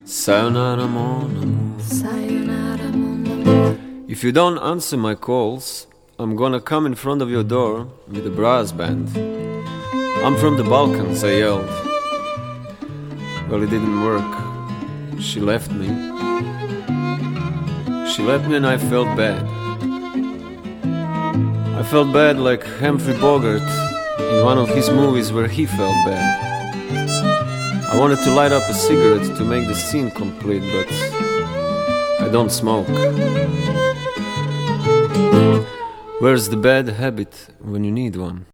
Sayonara mon amour. Sayonara mon amour. If you don't answer my calls, I'm gonna come in front of your door with a brass band. I'm from the Balkans, I yelled. Well, it didn't work. She left me. She left me and I felt bad. I felt bad like Humphrey Bogart in one of his movies where he felt bad. I wanted to light up a cigarette to make the scene complete, but I don't smoke. Where's the bad habit when you need one?